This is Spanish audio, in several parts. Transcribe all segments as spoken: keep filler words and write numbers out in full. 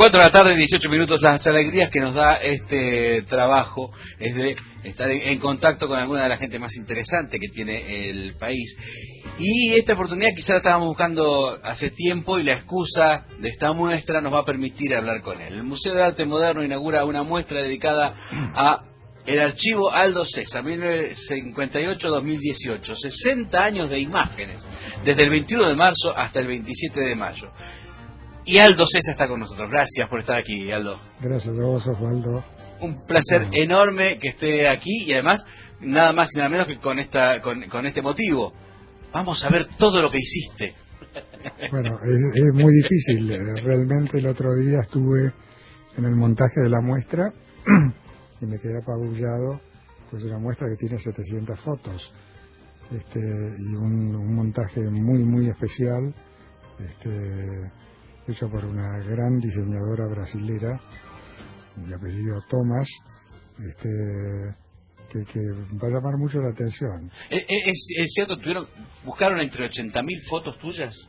cuatro de la tarde, dieciocho minutos. Las alegrías que nos da este trabajo es de estar en contacto con alguna de la gente más interesante que tiene el país. Y esta oportunidad quizá la estábamos buscando hace tiempo, y la excusa de esta muestra nos va a permitir hablar con él. El Museo de Arte Moderno inaugura una muestra dedicada a el archivo Aldo Cesa, mil novecientos cincuenta y ocho a dos mil dieciocho, sesenta años de imágenes, desde el veintiuno de marzo hasta el veintisiete de mayo. Y Aldo Cesa está con nosotros. Gracias por estar aquí, Aldo. Gracias a vos, Osvaldo. Un placer bueno. enorme que esté aquí, y además, nada más y nada menos que con esta con, con este motivo. Vamos a ver todo lo que hiciste. Bueno, es, es muy difícil. Realmente el otro día estuve en el montaje de la muestra y me quedé apabullado, pues una muestra que tiene setecientas fotos, este, y un, un montaje muy, muy especial, este, hecho por una gran diseñadora brasilera de apellido Thomas, este, que, que va a llamar mucho la atención. ¿Es, es, es cierto, tuvieron, buscaron entre ochenta mil fotos tuyas?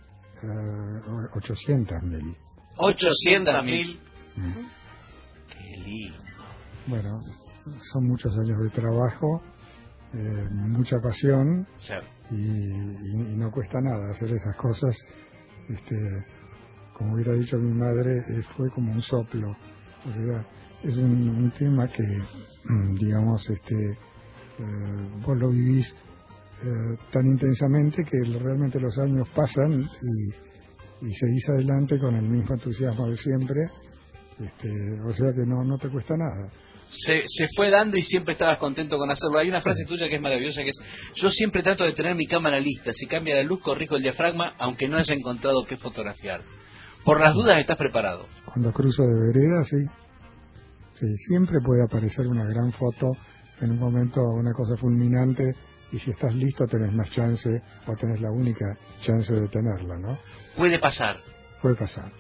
Uh, ochocientas mil. ochocientas mil. Mm. Qué lindo. Bueno, son muchos años de trabajo, eh, mucha pasión, Claro. y, y, y no cuesta nada hacer esas cosas. Este, como hubiera dicho mi madre, eh, fue como un soplo. O sea, es un, un tema que, digamos, este, eh, vos lo vivís eh, tan intensamente que realmente los años pasan y, y seguís adelante con el mismo entusiasmo de siempre. Este, o sea que no, no te cuesta nada. Se, se fue dando y siempre estabas contento con hacerlo. Hay una frase Sí. tuya que es maravillosa, que es: yo siempre trato de tener mi cámara lista. Si cambia la luz, corrijo el diafragma, aunque no haya encontrado qué fotografiar. Por las dudas estás preparado. Cuando cruzo de vereda, sí. Sí, siempre puede aparecer una gran foto, en un momento una cosa fulminante, y si estás listo tenés más chance, o tenés la única chance de tenerla, ¿no? Puede pasar. Puede pasar.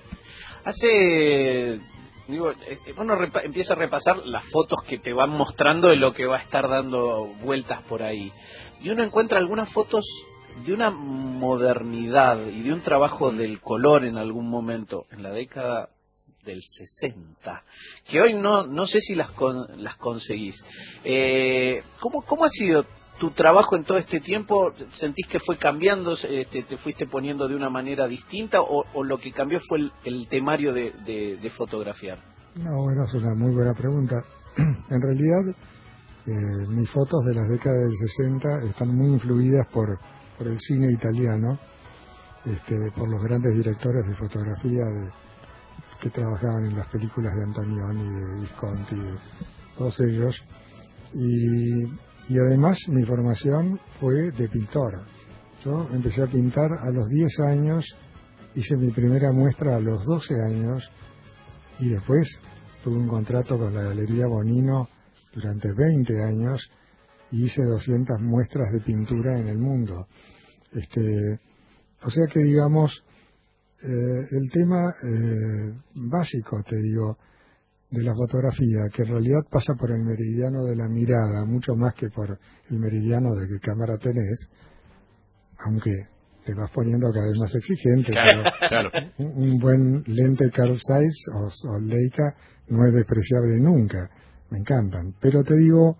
Hace... Digo, uno repa- empieza a repasar las fotos que te van mostrando de lo que va a estar dando vueltas por ahí. Y uno encuentra algunas fotos de una modernidad y de un trabajo del color en algún momento, en la década del sesenta, que hoy no no sé si las con, las conseguís. Eh, ¿cómo, ¿Cómo ha sido tu trabajo en todo este tiempo? ¿Sentís que fue cambiando, eh, te, te fuiste poniendo de una manera distinta, o, o lo que cambió fue el, el temario de, de, de fotografiar? No, bueno, es una muy buena pregunta. En realidad, eh, mis fotos de las décadas del sesenta están muy influidas por, por el cine italiano, este, por los grandes directores de fotografía de, que trabajaban en las películas de Antonioni, de Visconti, de todos ellos. Y, y además mi formación fue de pintor. Yo empecé a pintar a los diez años, hice mi primera muestra a los doce años, y después tuve un contrato con la Galería Bonino durante veinte años y hice doscientas muestras de pintura en el mundo. Este, o sea que, digamos, eh, el tema eh, básico, te digo, de la fotografía, que en realidad pasa por el meridiano de la mirada, mucho más que por el meridiano de qué cámara tenés, aunque te vas poniendo cada vez más exigente. Claro, pero claro. Un, un buen lente Carl Zeiss o, o Leica no es despreciable nunca, me encantan. Pero te digo,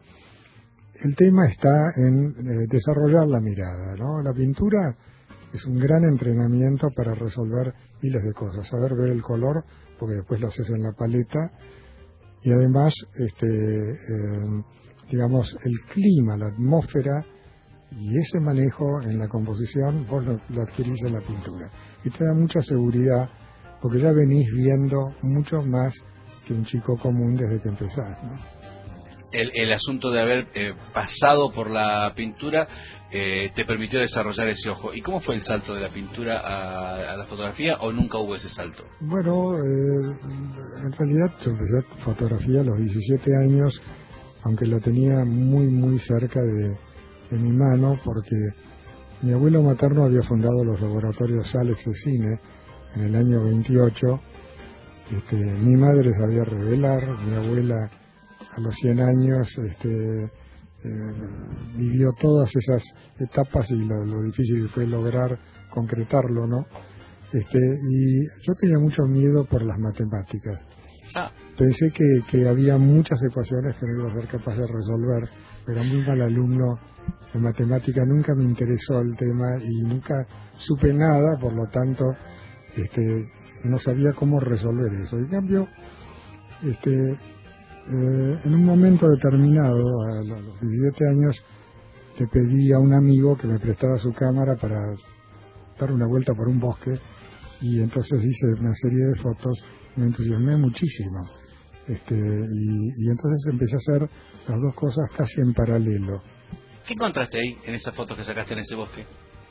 el tema está en eh, desarrollar la mirada, ¿no? La pintura es un gran entrenamiento para resolver miles de cosas, saber ver el color, porque después lo haces en la paleta, y además, este, eh, digamos, el clima, la atmósfera, y ese manejo en la composición vos lo, lo adquirís en la pintura. Y te da mucha seguridad, porque ya venís viendo mucho más que un chico común desde que empezás, ¿no? El, el asunto de haber eh, pasado por la pintura eh, te permitió desarrollar ese ojo. ¿Y cómo fue el salto de la pintura a, a la fotografía, o nunca hubo ese salto? Bueno, eh, en realidad yo empecé fotografía a los diecisiete años, aunque la tenía muy muy cerca de, de mi mano, porque mi abuelo materno había fundado los laboratorios Salex de cine en el año veintiocho. Este, mi madre sabía revelar, mi abuela a los cien años este, eh, vivió todas esas etapas, y lo, lo difícil fue lograr concretarlo, ¿no? Este, y yo tenía mucho miedo por las matemáticas. Ah. Pensé que, que había muchas ecuaciones que no iba a ser capaz de resolver. Era muy mal alumno de matemática, nunca me interesó el tema y nunca supe nada, por lo tanto este, no sabía cómo resolver eso. En cambio, este, eh, en un momento determinado, a los diecisiete años, le pedí a un amigo que me prestara su cámara para dar una vuelta por un bosque, y entonces hice una serie de fotos, me entusiasmé muchísimo. Este, y, y entonces empecé a hacer las dos cosas casi en paralelo. ¿Qué encontraste ahí en esas fotos que sacaste en ese bosque?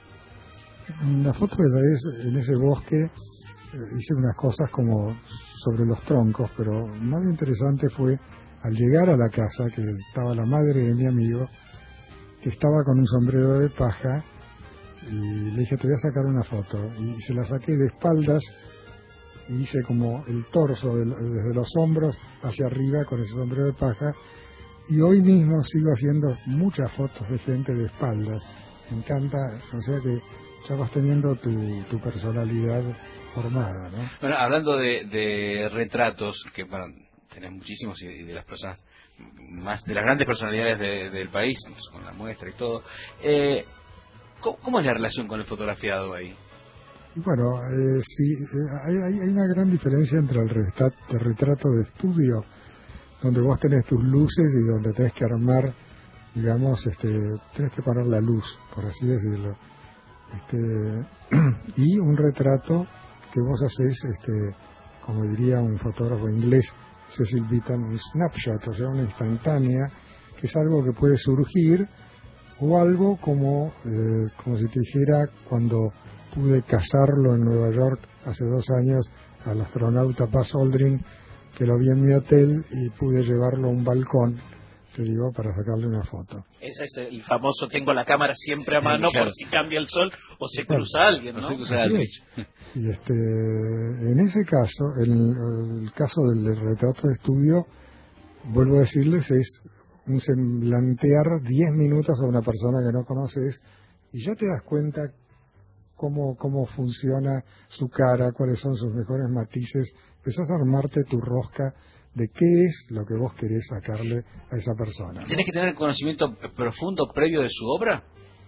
La foto que saqué en ese bosque, eh, hice unas cosas como sobre los troncos, pero más interesante fue al llegar a la casa, que estaba la madre de mi amigo, que estaba con un sombrero de paja, y le dije, te voy a sacar una foto, y se la saqué de espaldas, y hice como el torso de, desde los hombros hacia arriba con ese sombrero de paja, y hoy mismo sigo haciendo muchas fotos de gente de espaldas. Me encanta, o sea que ya vas teniendo tu, tu personalidad formada, ¿no? Bueno, hablando de, de retratos, que bueno, tenés muchísimos, y de las personas más, de las grandes personalidades de, del país, con la muestra y todo, eh, ¿cómo, ¿cómo es la relación con el fotografiado ahí? Y bueno, eh, sí, eh, hay, hay, hay una gran diferencia entre el retrato, el retrato de estudio, donde vos tenés tus luces y donde tenés que armar, digamos, este, tenés que poner la luz, por así decirlo. Este, y un retrato que vos hacés, este, como diría un fotógrafo inglés, Cecil Beaton, un snapshot, o sea, una instantánea, que es algo que puede surgir, o algo como, eh, como si te dijera, cuando pude cazarlo en Nueva York hace dos años al astronauta Buzz Aldrin, que lo vi en mi hotel y pude llevarlo a un balcón, te digo, para sacarle una foto. Ese es el famoso, tengo la cámara siempre a mano, claro, por si cambia el sol o se claro, cruza alguien, ¿no? Se cruza alguien. Y este, en ese caso, en el caso del retrato de estudio, vuelvo a decirles, es un semblantear diez minutos a una persona que no conoces y ya te das cuenta cómo, cómo funciona su cara, cuáles son sus mejores matices, empezás a armarte tu rosca de qué es lo que vos querés sacarle a esa persona, ¿no? ¿Tenés que tener conocimiento profundo previo de su obra?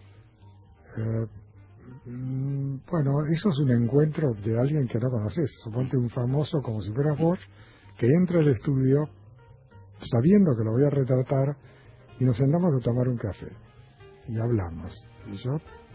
Eh, mm, bueno, eso es un encuentro de alguien que no conoces. Suponte un famoso como si fueras vos, que entra al estudio sabiendo que lo voy a retratar y nos sentamos a tomar un café y hablamos. Y yo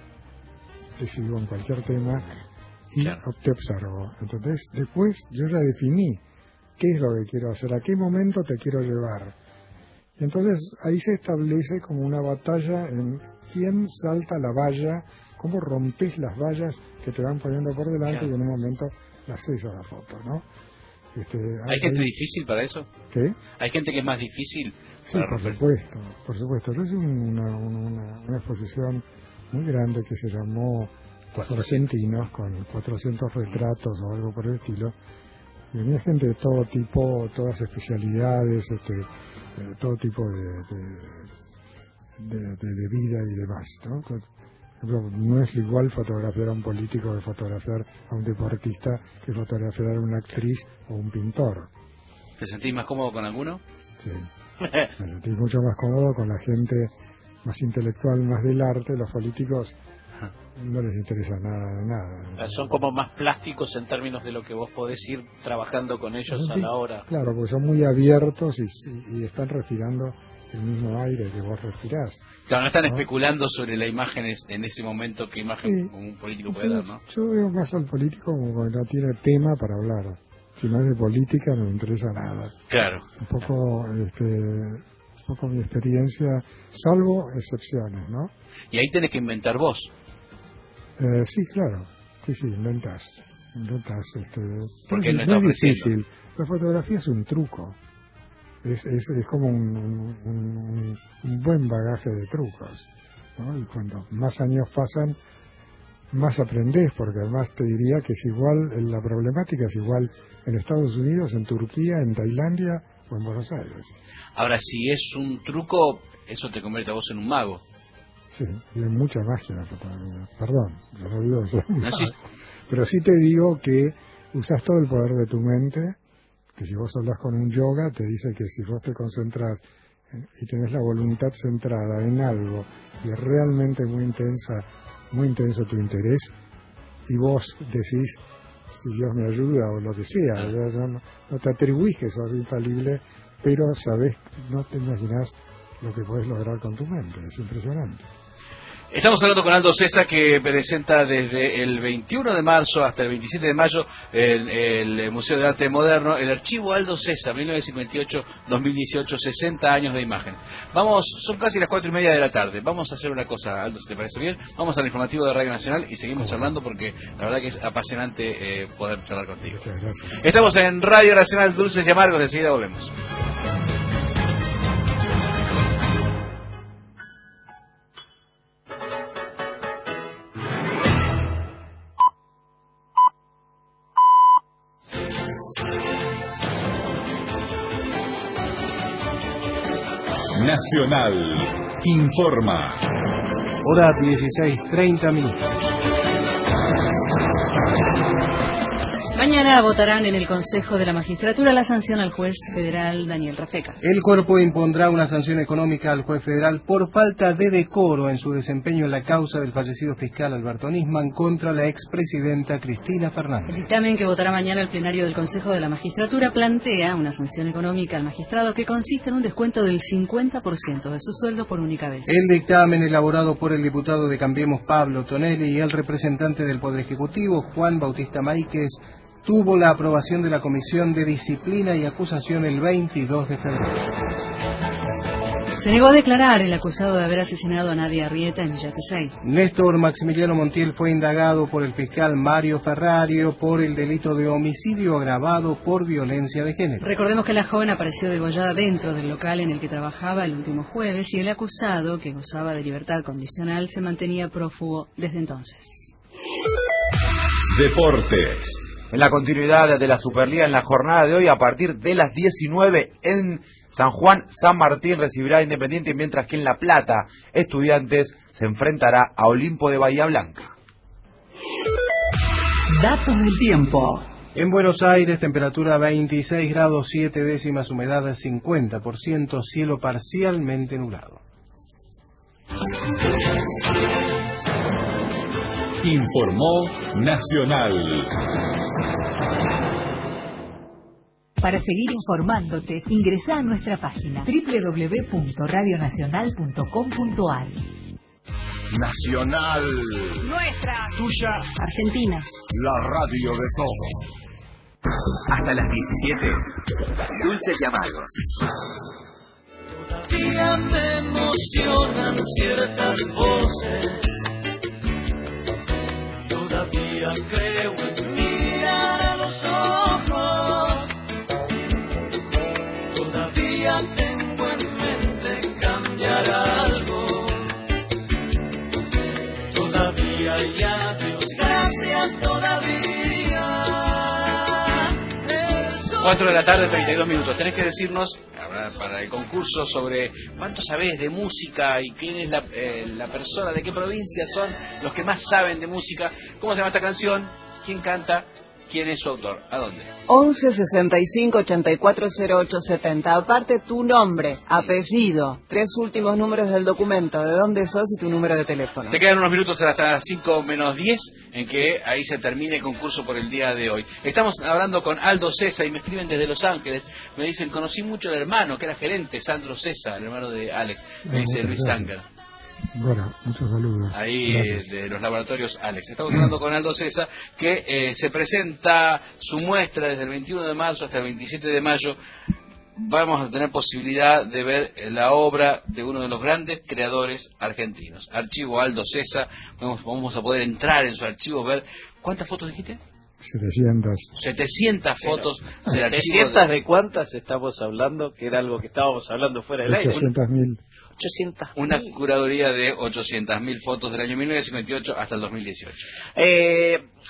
te sigo en cualquier tema y claro, te observo. Entonces, después yo ya definí qué es lo que quiero hacer, a qué momento te quiero llevar. Y entonces ahí se establece como una batalla en quién salta la valla, cómo rompes las vallas que te van poniendo por delante, claro, y en un momento la haces a la foto, ¿no? Este, ¿Hay, hay gente difícil para eso? ¿Qué? ¿Hay gente que es más difícil sí, para por romper? supuesto, por supuesto. Yo hice una, una, una exposición muy grande que se llamó Los Argentinos, con cuatrocientos retratos o algo por el estilo. Y venía gente de todo tipo, todas especialidades, este, de todo tipo de, de, de, de, de vida y demás, ¿no? Por ejemplo, no es igual fotografiar a un político que fotografiar a un deportista, que fotografiar a una actriz o un pintor. ¿Te sentís más cómodo con alguno? Sí, me sentí mucho más cómodo con la gente más intelectual, más del arte. Los políticos no les interesa nada de nada. Son como más plásticos en términos de lo que vos podés ir trabajando con ellos a la hora. Claro, porque son muy abiertos y, y están respirando el mismo aire que vos respirás. Claro, no están ¿no? especulando sobre la imagen en ese momento, qué imagen sí, un político puede dar, ¿no? Yo veo más al político como que no tiene tema para hablar. Si no es de política no me interesa nada. Claro. Un poco, este, un poco mi experiencia, salvo excepciones, ¿no? Y ahí tenés que inventar vos. Eh, sí, claro. Sí, sí, inventás. Inventás, este... Porque no, no está es ofreciendo. Difícil. La fotografía es un truco. Es, es, es como un, un, un, un buen bagaje de trucos, ¿no? Y cuando más años pasan, más aprendés, porque además te diría que es igual, la problemática es igual en Estados Unidos, en Turquía, en Tailandia o en Buenos Aires. Ahora, si es un truco, eso te convierte a vos en un mago. Sí, tiene mucha magia la fotografía. Perdón, yo no digo eso. No, sí. Pero sí te digo que usas todo el poder de tu mente, que si vos hablas con un yoga, te dice que si vos te concentras y tenés la voluntad centrada en algo y es realmente muy intensa, muy intenso tu interés, y vos decís, si Dios me ayuda o lo que sea, no, no, no te atribuís que sos infalible, pero sabés, no te imaginás lo que podés lograr con tu mente, es impresionante. Estamos hablando con Aldo Cesa, que presenta desde el veintiuno de marzo hasta el veintisiete de mayo en el Museo de Arte Moderno el archivo Aldo Cesa, mil novecientos cincuenta y ocho a dos mil dieciocho, sesenta años de imagen. Vamos, son casi las cuatro y media de la tarde. Vamos a hacer una cosa, Aldo, si te parece bien. Vamos al informativo de Radio Nacional y seguimos charlando porque la verdad que es apasionante eh, poder charlar contigo. Muchas gracias. Estamos en Radio Nacional Dulces y Amargos, enseguida volvemos. Nacional informa. Hora dieciséis treinta minutos. Mañana votarán en el Consejo de la Magistratura la sanción al juez federal Daniel Rafeca. El cuerpo impondrá una sanción económica al juez federal por falta de decoro en su desempeño en la causa del fallecido fiscal Alberto Nisman contra la expresidenta Cristina Fernández. El dictamen que votará mañana el plenario del Consejo de la Magistratura plantea una sanción económica al magistrado que consiste en un descuento del cincuenta por ciento de su sueldo por única vez. El dictamen, elaborado por el diputado de Cambiemos Pablo Tonelli y el representante del Poder Ejecutivo Juan Bautista Máiquez, tuvo la aprobación de la Comisión de Disciplina y Acusación el veintidós de febrero. Se negó a declarar el acusado de haber asesinado a Nadia Arrieta en Villa Gesell. Néstor Maximiliano Montiel fue indagado por el fiscal Mario Ferrario por el delito de homicidio agravado por violencia de género. Recordemos que la joven apareció degollada dentro del local en el que trabajaba el último jueves y el acusado, que gozaba de libertad condicional, se mantenía prófugo desde entonces. Deportes. En la continuidad de la Superliga en la jornada de hoy, a partir de las diecinueve en San Juan, San Martín recibirá a Independiente, mientras que en La Plata, Estudiantes se enfrentará a Olimpo de Bahía Blanca. Datos del tiempo. En Buenos Aires, temperatura veintiséis grados siete décimas, humedad cincuenta por ciento, cielo parcialmente nublado. Informó Nacional. Para seguir informándote, ingresa a nuestra página doble u doble u doble u punto radio nacional punto com punto a r. Nacional. Nuestra. Tuya. Argentina. La radio de todos. Hasta las diecisiete. Dulces y Amargos. Todavía me emocionan ciertas voces. Todavía creo en mirar a los ojos. Todavía tengo en mente cambiar algo. Todavía y adiós, gracias todavía. cuatro de la tarde, treinta y dos minutos. Tenés que decirnos, para el concurso, sobre cuánto sabés de música y quién es la, eh, la persona, de qué provincia son los que más saben de música, cómo se llama esta canción, quién canta, quién es su autor, a dónde. once sesenta y cinco ochenta y cuatro cero ocho setenta. Aparte tu nombre, apellido, tres últimos números del documento, de dónde sos y tu número de teléfono. Te quedan unos minutos hasta las cinco menos diez en que ahí se termine el concurso por el día de hoy. Estamos hablando con Aldo Cesa y me escriben desde Los Ángeles. Me dicen, conocí mucho al hermano, que era gerente, Sandro Cesa, el hermano de Alex. Me dice Luis Zanger. Bueno, muchos saludos. Ahí Gracias. de los laboratorios Alex. Estamos hablando con Aldo Cesa, que eh, se presenta su muestra desde el veintiuno de marzo hasta el veintisiete de mayo. Vamos a tener posibilidad de ver la obra de uno de los grandes creadores argentinos. Archivo Aldo Cesa. Vamos, vamos a poder entrar en su archivo, ver. ¿Cuántas fotos dijiste? setecientas. setecientas fotos del archivo. ¿setecientas de cuántas estamos hablando? Que era algo que estábamos hablando fuera del aire. ochocientas mil. ochocientas. Una curaduría de ochocientas mil fotos del año mil novecientos cincuenta y ocho hasta el dos mil dieciocho. Eh,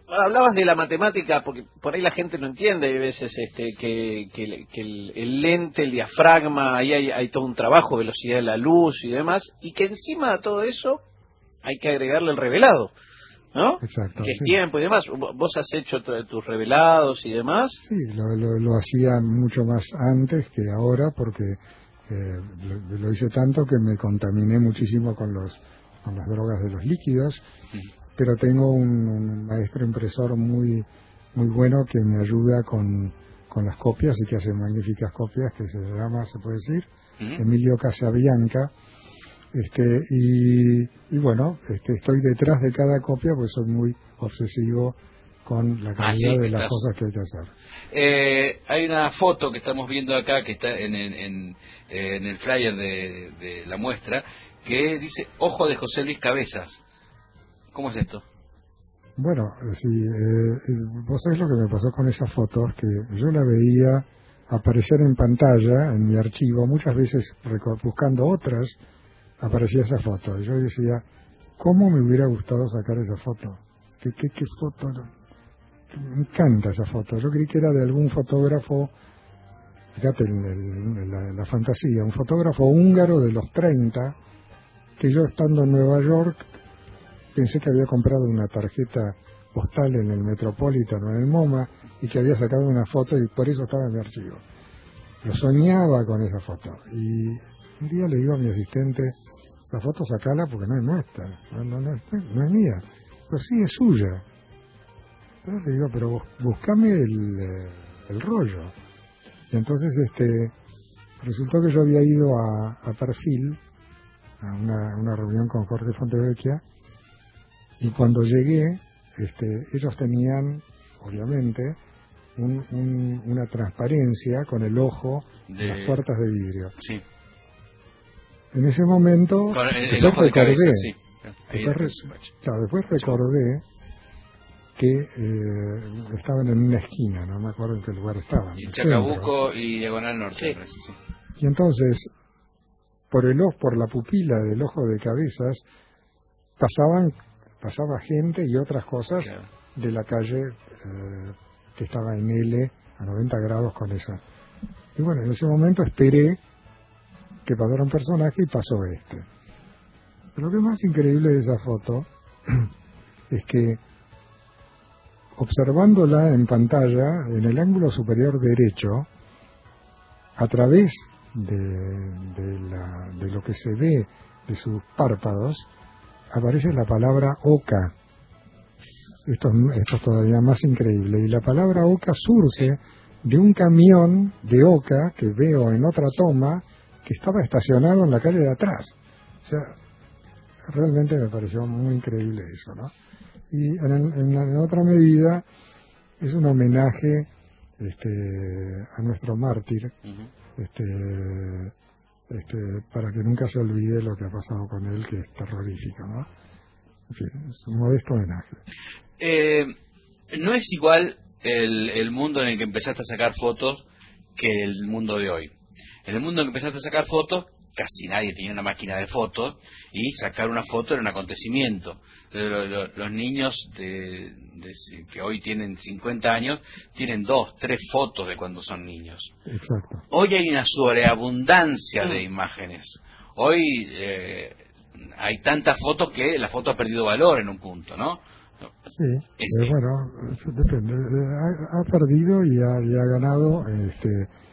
hablabas de la matemática, porque por ahí la gente no entiende, hay veces este, que, que, que el, el lente, el diafragma, ahí hay, hay todo un trabajo, velocidad de la luz y demás, y que encima de todo eso hay que agregarle el revelado, ¿no? Exacto. Que es Sí. tiempo y demás. ¿Vos has hecho tus revelados y demás? Sí, lo, lo, lo hacía mucho más antes que ahora, porque eh, lo, lo hice tanto que me contaminé muchísimo con los con las drogas de los líquidos, pero tengo un, un maestro impresor muy muy bueno que me ayuda con, con las copias y que hace magníficas copias, que se llama, se puede decir, uh-huh. Emilio Casabianca. Este, y, y bueno, este, estoy detrás de cada copia porque soy muy obsesivo con la calidad ah, sí, de las estás... cosas que hay que hacer. Eh, hay una foto que estamos viendo acá que está en, en, en, en el flyer de, de la muestra que dice Ojo de José Luis Cabezas. ¿Cómo es esto? Bueno, sí, eh, vos sabés lo que me pasó con esas fotos, que yo la veía aparecer en pantalla en mi archivo, muchas veces buscando otras, aparecía esa foto. Y yo decía, ¿cómo me hubiera gustado sacar esa foto? ¿Qué, qué, qué foto? Me encanta esa foto. Yo creí que era de algún fotógrafo, fíjate el, el, la, la fantasía, un fotógrafo húngaro de los treinta, que yo estando en Nueva York pensé que había comprado una tarjeta postal en el Metropolitan o en el MoMA y que había sacado una foto y por eso estaba en mi archivo. Lo soñaba con esa foto. Y un día le digo a mi asistente, la foto sacala porque no es nuestra, no, no, no, no es mía, pero sí es suya. Entonces le digo, pero buscame el, el rollo. Y entonces este resultó que yo había ido a, a Perfil, a una, una reunión con Jorge Fontevecchia, y cuando llegué, este, ellos tenían, obviamente, un, un, una transparencia con el ojo de las puertas de vidrio. Sí. En ese momento, con el, después el ojo de recordé, cabeza, sí. después, claro, después recordé que eh, estaban en una esquina, no me acuerdo en qué lugar estaban. Sí, Chacabuco y Diagonal Norte. Sí. Sí. Y entonces, por el ojo, por la pupila del ojo de Cabezas, pasaban, pasaba gente y otras cosas, claro, de la calle eh, que estaba en L a noventa grados con esa. Y bueno, en ese momento esperé que pasara un personaje y pasó este. Pero lo que es más increíble de esa foto es que, observándola en pantalla, en el ángulo superior derecho, a través de, de, la, de lo que se ve de sus párpados, aparece la palabra oca. Esto, esto es todavía más increíble. Y la palabra oca surge de un camión de oca que veo en otra toma que estaba estacionado en la calle de atrás. O sea, realmente me pareció muy increíble eso, ¿no? Y en, en, en otra medida es un homenaje este, a nuestro mártir, uh-huh, este, este, para que nunca se olvide lo que ha pasado con él, que es terrorífico, ¿no? En fin, es un modesto homenaje. Eh, no es igual el, el mundo en el que empezaste a sacar fotos que el mundo de hoy. En el mundo en el que empezaste a sacar fotos, casi nadie tenía una máquina de fotos y sacar una foto era un acontecimiento. Los niños de, de, que hoy tienen cincuenta años tienen dos, tres fotos de cuando son niños. Exacto. Hoy hay una sobreabundancia de imágenes. Hoy eh, hay tantas fotos que la foto ha perdido valor en un punto, ¿no? Sí, eh, bueno, depende. Ha, ha perdido y ha, y ha ganado. Este,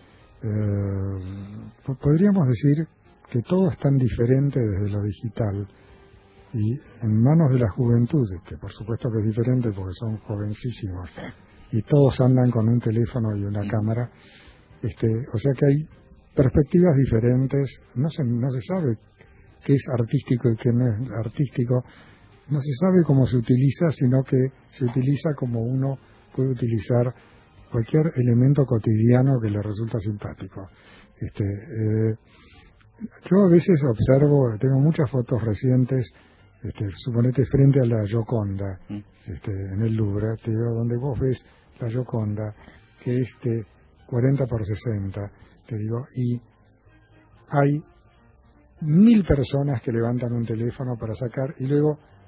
eh, podríamos decir que todo es tan diferente desde lo digital y en manos de la juventud, que por supuesto que es diferente porque son jovencísimos y todos andan con un teléfono y una cámara, este, o sea que hay perspectivas diferentes, no se, no se sabe qué es artístico y qué no es artístico, no se sabe cómo se utiliza, sino que se utiliza como uno puede utilizar cualquier elemento cotidiano que le resulta simpático. Este, eh, yo a veces observo, tengo muchas fotos recientes, este, suponete frente a la Gioconda, este, en el Louvre, te digo, donde vos ves la Gioconda, que es de cuarenta por sesenta, te digo, y hay mil personas que levantan un teléfono para sacar, y luego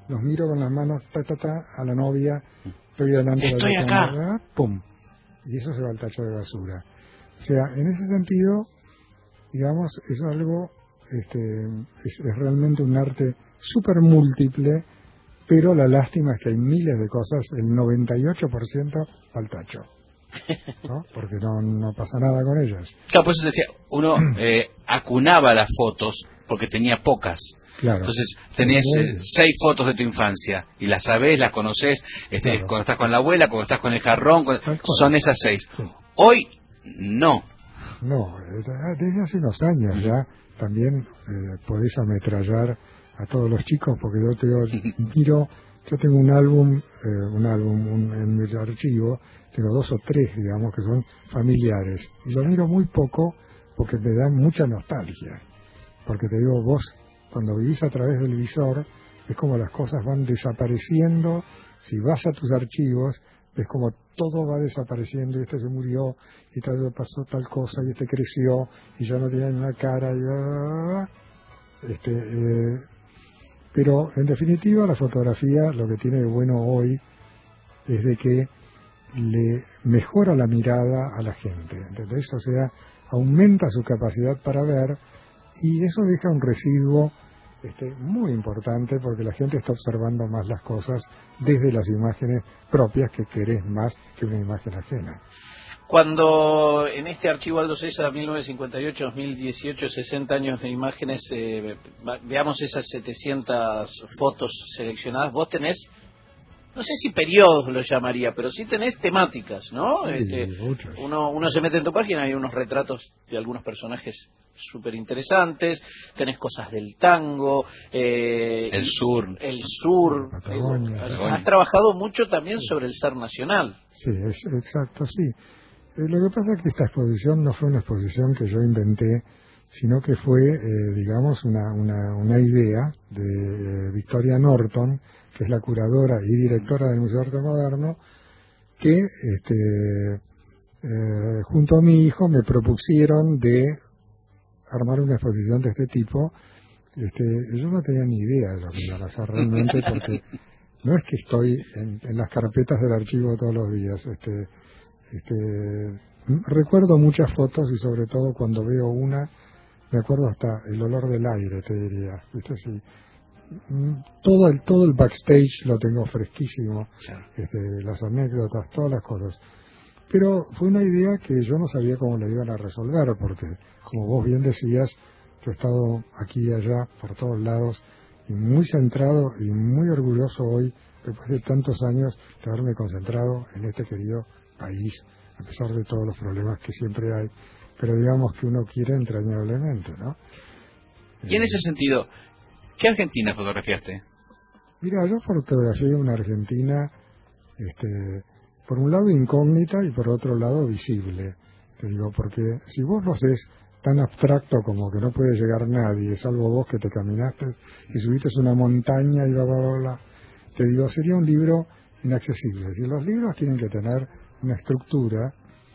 los miro con las manos, ta, ta, ta, a la novia, estoy delante Estoy de la acá. cámara, pum, y eso se va al tacho de basura. O sea, en ese sentido, digamos, es algo, este, es, es realmente un arte súper múltiple, pero la lástima es que hay miles de cosas, el noventa y ocho por ciento al tacho, ¿no? Porque no, no pasa nada con ellas. Claro, por eso te decía, uno eh, acunaba las fotos porque tenía pocas. Claro. Entonces tenés eh, seis fotos de tu infancia y las sabés, las conocés, este, Claro. cuando estás con la abuela, cuando estás con el jarrón, con- Tal cual. son esas seis. Sí. Hoy no. No, eh, desde hace unos años ya también eh, podés ametrallar a todos los chicos, porque yo te miro, yo tengo un álbum, eh, un álbum un- en mi archivo, tengo dos o tres, digamos, que son familiares, y lo miro muy poco porque me dan mucha nostalgia, porque te digo, vos cuando vivís a través del visor, es como las cosas van desapareciendo, si vas a tus archivos, es como todo va desapareciendo, y este se murió, y tal vez pasó tal cosa, y este creció, y ya no tiene una cara, y bla, bla, bla, bla. Este, eh, pero en definitiva la fotografía lo que tiene de bueno hoy es de que le mejora la mirada a la gente, ¿entendés? O sea, aumenta su capacidad para ver, y eso deja un residuo este, muy importante, porque la gente está observando más las cosas desde las imágenes propias, que querés más que una imagen ajena. Cuando en este archivo Aldo César mil novecientos cincuenta y ocho a dos mil dieciocho, sesenta años de imágenes, eh, va- veamos esas setecientas fotos seleccionadas, vos tenés, no sé si periodos lo llamaría, pero sí tenés temáticas, ¿no? Sí, Este, muchos. uno, uno se mete en tu página, hay unos retratos de algunos personajes súper interesantes, tenés cosas del tango, eh, El y- sur. el sur, Patagonia. eh, has, Patagonia. has trabajado mucho también sobre el ser nacional. Sí, es exacto, sí. Eh, lo que pasa es que esta exposición no fue una exposición que yo inventé, sino que fue, eh, digamos, una, una, una idea de eh, Victoria Norton, que es la curadora y directora del Museo de Arte Moderno, que este, eh, junto a mi hijo me propusieron de armar una exposición de este tipo. Este, yo no tenía ni idea de lo que iban a hacer realmente, porque no es que estoy en, en las carpetas del archivo todos los días. Este, este, m- recuerdo muchas fotos, y sobre todo cuando veo una, me acuerdo hasta el olor del aire, te diría. ¿Viste? Sí. Mm, Todo el, todo el backstage lo tengo fresquísimo, este, las anécdotas, todas las cosas. Pero fue una idea que yo no sabía cómo la iban a resolver, porque, como vos bien decías, yo he estado aquí y allá, por todos lados, y muy centrado y muy orgulloso hoy, después de tantos años, de haberme concentrado en este querido país, a pesar de todos los problemas que siempre hay, pero digamos que uno quiere entrañablemente, ¿no? Y en ese sentido, ¿qué Argentina fotografiaste? Mira, yo fotografié una Argentina, este, por un lado incógnita y por otro lado visible. Te digo, porque si vos lo haces tan abstracto como que no puede llegar nadie, salvo vos que te caminaste y subiste una montaña y bla, bla, bla, bla, te digo, sería un libro inaccesible. Si los libros tienen que tener una estructura,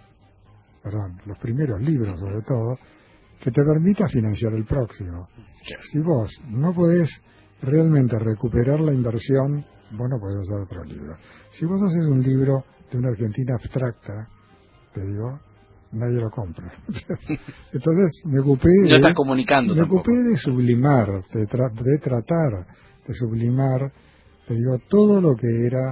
perdón, los primeros libros sobre todo, que te permita financiar el próximo. Si vos no podés realmente recuperar la inversión, vos no podés hacer otro libro. Si vos haces un libro de una Argentina abstracta, te digo, nadie lo compra. Entonces me ocupé No de, estás comunicando me tampoco. ocupé de sublimar, de, tra- de tratar de sublimar, te digo, todo lo que era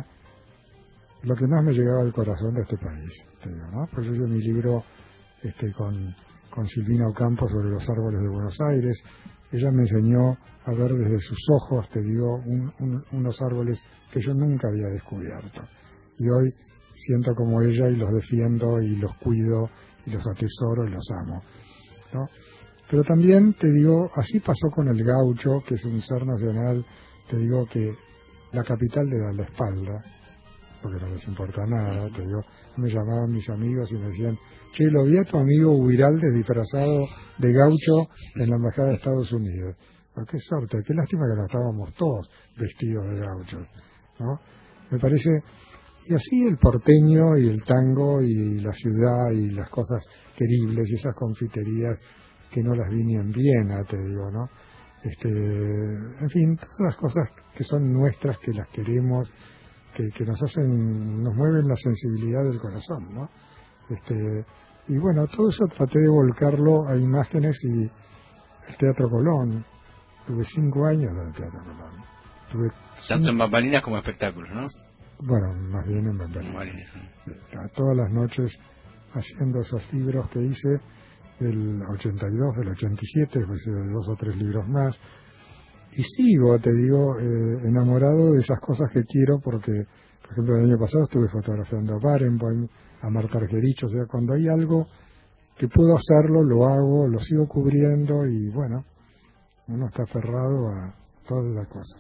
lo que más me llegaba al corazón de este país, te digo, ¿no? Por eso yo mi libro este, con, con Silvina Ocampo sobre los árboles de Buenos Aires, ella me enseñó a ver desde sus ojos, te digo, un, un, unos árboles que yo nunca había descubierto. Y hoy siento como ella y los defiendo y los cuido y los atesoro y los amo, ¿no? Pero también te digo, así pasó con el gaucho, que es un ser nacional, te digo que la capital le da la espalda, porque no les importa nada, te digo, me llamaban mis amigos y me decían, che, lo vi a tu amigo Huiraldes disfrazado de gaucho en la embajada de Estados Unidos. Pero qué suerte, qué lástima que no estábamos todos vestidos de gauchos, ¿no? Me parece, y así el porteño y el tango y la ciudad y las cosas queribles y esas confiterías que no las vi ni en Viena, te digo, ¿no? este, en fin, todas las cosas que son nuestras, que las queremos, que, que nos hacen, nos mueven la sensibilidad del corazón, ¿no? Este, y bueno, todo eso traté de volcarlo a imágenes y el Teatro Colón. Tuve cinco años en el Teatro Colón. Tuve Tanto cinco... en bambalinas como espectáculos, ¿no? Bueno, más bien en bambalinas. Sí, todas las noches haciendo esos libros que hice del ochenta y dos, del ochenta y siete, pues de dos o tres libros más. Y sigo, te digo, eh, enamorado de esas cosas que quiero porque, por ejemplo, el año pasado estuve fotografiando a Barenboim, a Marta Argerich, o sea, cuando hay algo que puedo hacerlo, lo hago, lo sigo cubriendo y bueno, uno está aferrado a todas las cosas.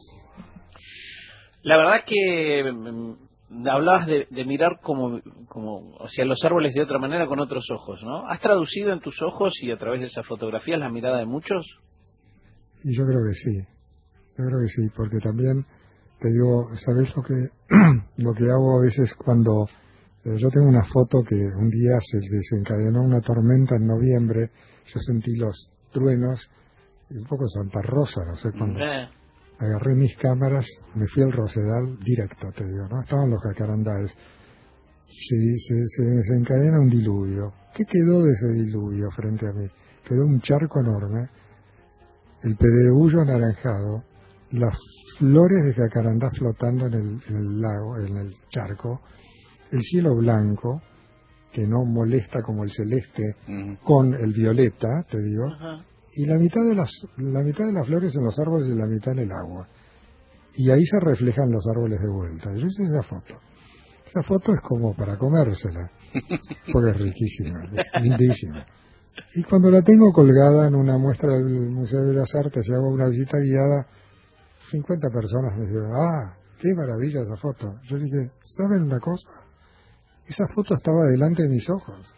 La verdad que mm, hablabas de, de mirar como, como, o sea, los árboles de otra manera con otros ojos, ¿no? ¿Has traducido en tus ojos y a través de esas fotografías la mirada de muchos? Y yo creo que sí, yo creo que sí, porque también te digo, ¿sabes lo que lo que hago a veces cuando eh, yo tengo una foto que un día se desencadenó una tormenta en noviembre, yo sentí los truenos y un poco Santa Rosa, no sé cuándo. Eh. Agarré mis cámaras, me fui al Rosedal directo, te digo, ¿no? Estaban los jacarandáes. Se, se, se desencadena un diluvio. ¿Qué quedó de ese diluvio frente a mí? Quedó un charco enorme, el pedregullo anaranjado, las flores de jacarandá flotando en el, en el lago, en el charco, el cielo blanco, que no molesta como el celeste, uh-huh. con el violeta, te digo, uh-huh. y la mitad de las la mitad de las flores en los árboles y la mitad en el agua. Y ahí se reflejan los árboles de vuelta. Yo hice esa foto. Esa foto es como para comérsela, porque es riquísima, es lindísima. Y cuando la tengo colgada en una muestra del Museo de Bellas Artes y hago una visita guiada, cincuenta personas me dicen, ah, qué maravilla esa foto. Yo dije, ¿saben una cosa? Esa foto estaba delante de mis ojos.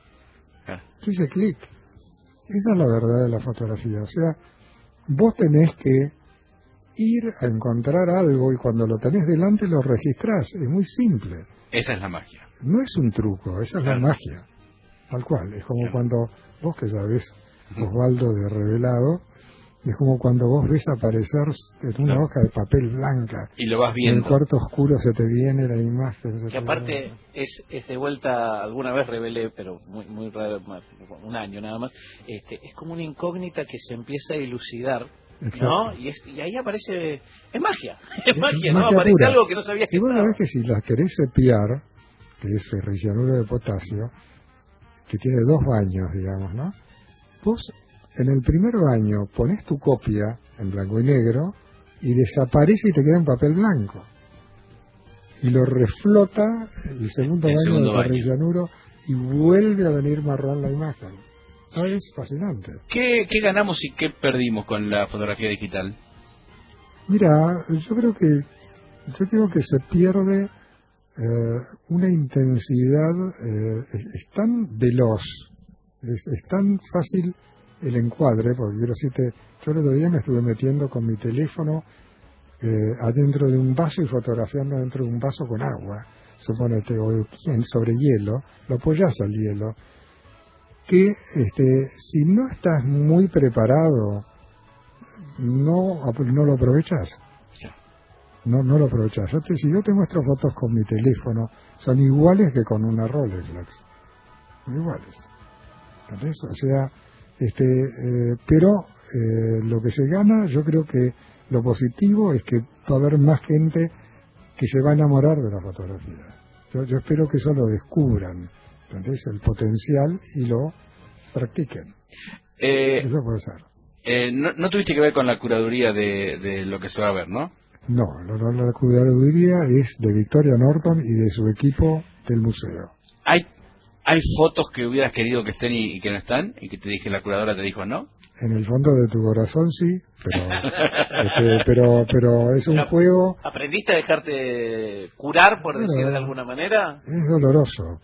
Yo hice clic. Esa es la verdad de la fotografía. O sea, vos tenés que ir a encontrar algo y cuando lo tenés delante lo registrás. Es muy simple. Esa es la magia. No es un truco, esa es claro. la magia. Tal cual. Es como claro. cuando vos que sabés, Osvaldo de Revelado, es como cuando vos ves aparecer en una claro. hoja de papel blanca y lo vas viendo. En el cuarto oscuro se te viene la imagen. Que aparte es, es de vuelta, alguna vez revelé, pero muy muy raro, un año nada más, este, es como una incógnita que se empieza a dilucidar, exacto. ¿no? Y, es, y ahí aparece, es magia, es, es magia, ¿no? Magia aparece pura. Algo que no sabías que y vos sabés que si la querés cepiar, que es ferricianuro de potasio, que tiene dos baños, digamos, ¿no? Vos en el primer baño pones tu copia en blanco y negro y desaparece y te queda en papel blanco. Y lo reflota el segundo el baño segundo del ferricianuro y vuelve a venir marrón la imagen. ¿No? Es fascinante. ¿Qué, ¿Qué ganamos y qué perdimos con la fotografía digital? Mira, yo creo que yo creo que se pierde eh, una intensidad, eh, es, es tan veloz, es, es tan fácil el encuadre, porque quiero decirte, yo el otro día me estuve metiendo con mi teléfono eh, adentro de un vaso y fotografiando dentro de un vaso con agua, supónete, o sobre hielo, lo apoyás al hielo, que este, si no estás muy preparado, no, no lo aprovechas. No, no lo aprovechas. Yo te, si yo te muestro fotos con mi teléfono, son iguales que con una Rolleiflex. Son iguales. ¿Entendés? O sea, Este, eh, pero eh, lo que se gana, yo creo que lo positivo es que va a haber más gente que se va a enamorar de la fotografía. Yo, yo espero que eso lo descubran, ¿entendés? El potencial y lo practiquen. Eh, eso puede ser. Eh, no, no tuviste que ver con la curaduría de, de lo que se va a ver, ¿no? No, la, la curaduría es de Victoria Norton y de su equipo del museo. ¿Hay ¿Hay fotos que hubieras querido que estén y, y que no están? Y que te dije, la curadora te dijo no. En el fondo de tu corazón sí, pero este, pero pero es un pero, juego. ¿Aprendiste a dejarte curar, por decir bueno, de alguna manera? Es doloroso.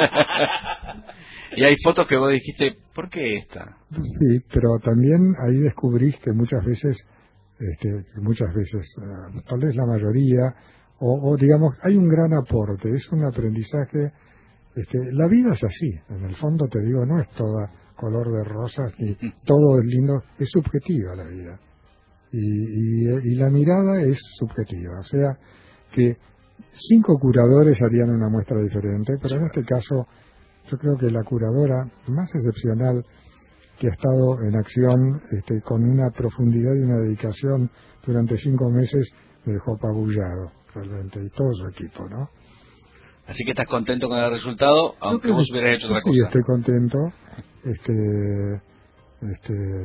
Y hay fotos que vos dijiste, ¿por qué esta? Sí, pero también ahí descubrís que muchas veces, este, que muchas veces, uh, tal vez la mayoría, o, o digamos, hay un gran aporte, es un aprendizaje. Este, la vida es así, en el fondo te digo, no es toda color de rosas ni todo es lindo, es subjetiva la vida. y, y, y la mirada es subjetiva, o sea que cinco curadores harían una muestra diferente, pero en este caso yo creo que la curadora más excepcional que ha estado en acción este, con una profundidad y una dedicación durante cinco meses me dejó apabullado realmente, y todo su equipo, ¿no? Así que estás contento con el resultado, aunque vos hubieras hecho otra sí, cosa. Sí, estoy contento. Este, este,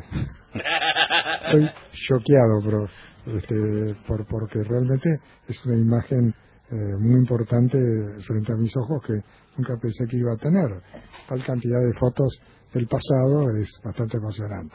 estoy choqueado, pero este, por, porque realmente es una imagen eh, muy importante frente a mis ojos que nunca pensé que iba a tener. Tal cantidad de fotos del pasado es bastante emocionante.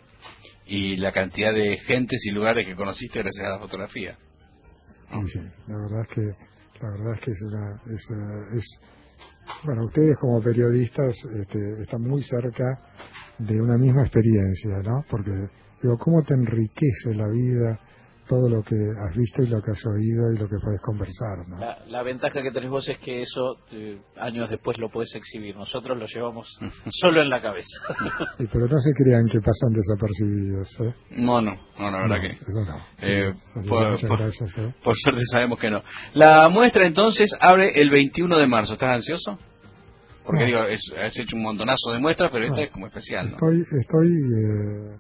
Y la cantidad de gentes y lugares que conociste gracias a la fotografía. ¿No? Sí, la verdad es que la verdad es que es una es, es bueno, ustedes como periodistas este, están muy cerca de una misma experiencia, ¿no? Porque digo, cómo te enriquece la vida todo lo que has visto y lo que has oído y lo que puedes conversar, ¿no? La, la ventaja que tenés vos es que eso eh, años después lo podés exhibir. Nosotros lo llevamos solo en la cabeza. Sí, pero no se crean que pasan desapercibidos, ¿eh? No, no, no, la verdad no, que eso no. Eh, Así por, muchas por, gracias, ¿eh? Por suerte sabemos que no. La muestra entonces abre el veintiuno de marzo. ¿Estás ansioso? Porque no. digo, es, has hecho un montonazo de muestras, pero esta no. es como especial, ¿no? Estoy, estoy, eh,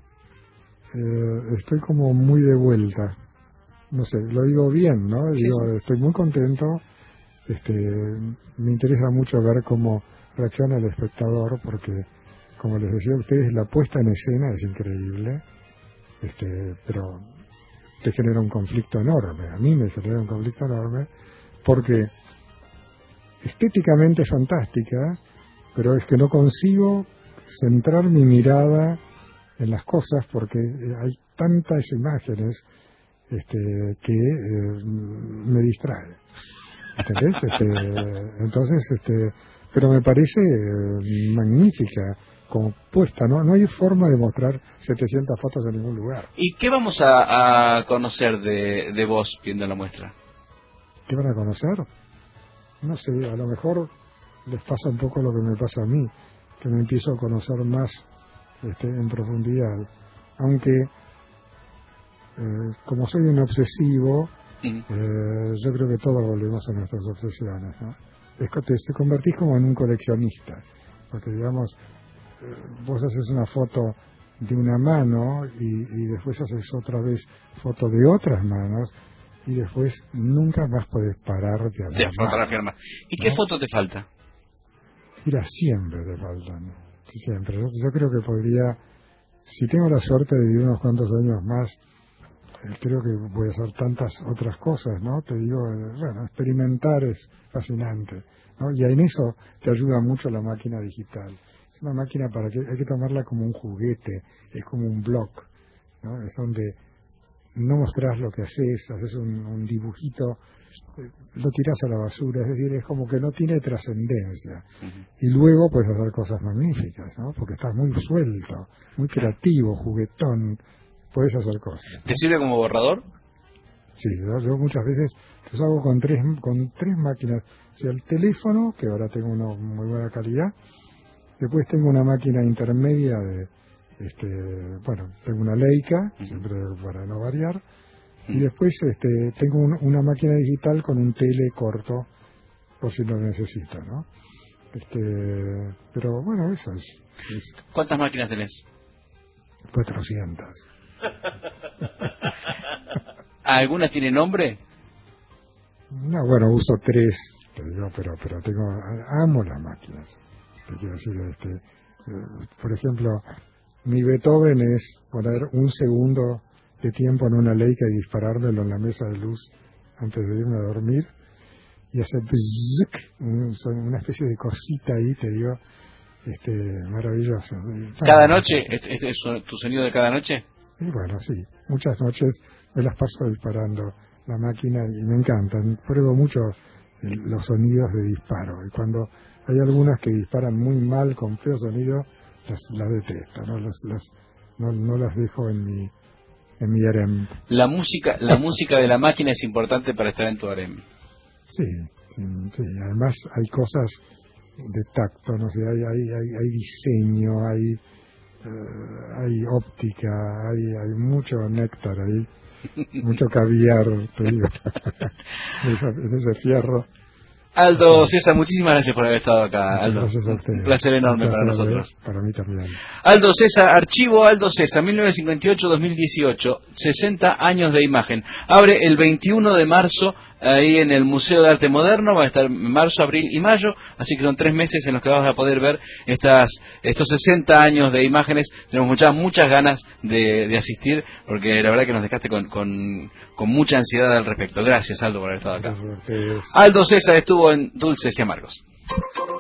eh, estoy como muy de vuelta. No sé, lo digo bien, ¿no? Sí, digo, sí. Estoy muy contento. Este, me interesa mucho ver cómo reacciona el espectador, porque, como les decía a ustedes, la puesta en escena es increíble, este, pero te genera un conflicto enorme. A mí me genera un conflicto enorme, porque estéticamente es fantástica, pero es que no consigo centrar mi mirada en las cosas, porque hay tantas imágenes este, que eh, me distrae. ¿Entendés? Este, entonces, este, pero me parece eh, magnífica como puesta, ¿no? No hay forma de mostrar setecientas fotos en ningún lugar. ¿Y qué vamos a, a conocer de, de vos viendo la muestra? ¿Qué van a conocer? No sé, a lo mejor les pasa un poco lo que me pasa a mí, que me empiezo a conocer más este, en profundidad, aunque eh, como soy un obsesivo, Eh, yo creo que todos volvemos a nuestras obsesiones, ¿no? Es que te, te convertís como en un coleccionista, porque digamos, eh, vos haces una foto de una mano y, y después haces otra vez foto de otras manos y después nunca más podés parar de hacer de fotografiar más. ¿Y ¿no? qué foto te falta? Mira, siempre te faltan, siempre. Yo, yo creo que podría, si tengo la suerte de vivir unos cuantos años más, creo que voy a hacer tantas otras cosas, ¿no? Te digo, eh, bueno, experimentar es fascinante, ¿no? Y en eso te ayuda mucho la máquina digital. Es una máquina para que hay que tomarla como un juguete, es como un blog, ¿no? Es donde no mostrás lo que haces, haces un, un dibujito, eh, lo tirás a la basura, es decir, es como que no tiene trascendencia. Uh-huh. Y luego puedes hacer cosas magníficas, ¿no? Porque estás muy suelto, muy creativo, juguetón. Puedes hacer cosas, ¿no? ¿Te sirve como borrador? Sí, yo, yo muchas veces los hago con tres con tres máquinas. O sea, el teléfono, que ahora tengo una muy buena calidad. Después tengo una máquina intermedia de, este, bueno, tengo una Leica, uh-huh. siempre para no variar. Uh-huh. Y después este, tengo un, una máquina digital con un tele corto, por si lo necesito, ¿no? Este, pero bueno, eso es, es. ¿Cuántas máquinas tenés? cuatrocientas. ¿Alguna tiene nombre? No, bueno, uso tres, te digo, pero pero tengo, amo las máquinas. Te quiero decir, este, eh, por ejemplo, mi Beethoven es poner un segundo de tiempo en una Leica y disparármelo en la mesa de luz antes de irme a dormir y hacer bzzz, un, una especie de cosita ahí, te digo, este, maravilloso. ¿Cada noche? ¿Es, es, es tu sonido de cada noche? Y bueno, sí, muchas noches me las paso disparando la máquina y me encantan. Pruebo mucho el, los sonidos de disparo. Y cuando hay algunas que disparan muy mal, con feo sonido, las, las detesto, ¿no? Las, las, no, no las dejo en mi, en mi harem. La música, la música de la máquina es importante para estar en tu harem. Sí, sí, sí. Además hay cosas de tacto, no sé, hay, hay, hay, hay diseño, hay, eh, hay óptica, hay, hay mucho néctar ahí, mucho caviar, te digo, en ese, en ese fierro. Aldo César, muchísimas gracias por haber estado acá, Aldo. Gracias a usted. Un placer enorme Un placer, para nosotros. Para mí también. Aldo César, archivo Aldo César, mil novecientos cincuenta y ocho a dos mil dieciocho, sesenta años de imagen. Abre el veintiuno de marzo ahí en el Museo de Arte Moderno, va a estar en marzo, abril y mayo, así que son tres meses en los que vas a poder ver estas estos sesenta años de imágenes. Tenemos muchas muchas ganas de, de asistir, porque la verdad que nos dejaste con, con, con mucha ansiedad al respecto. Gracias, Aldo, por haber estado acá. Aldo César estuvo en Dulces y Amargos.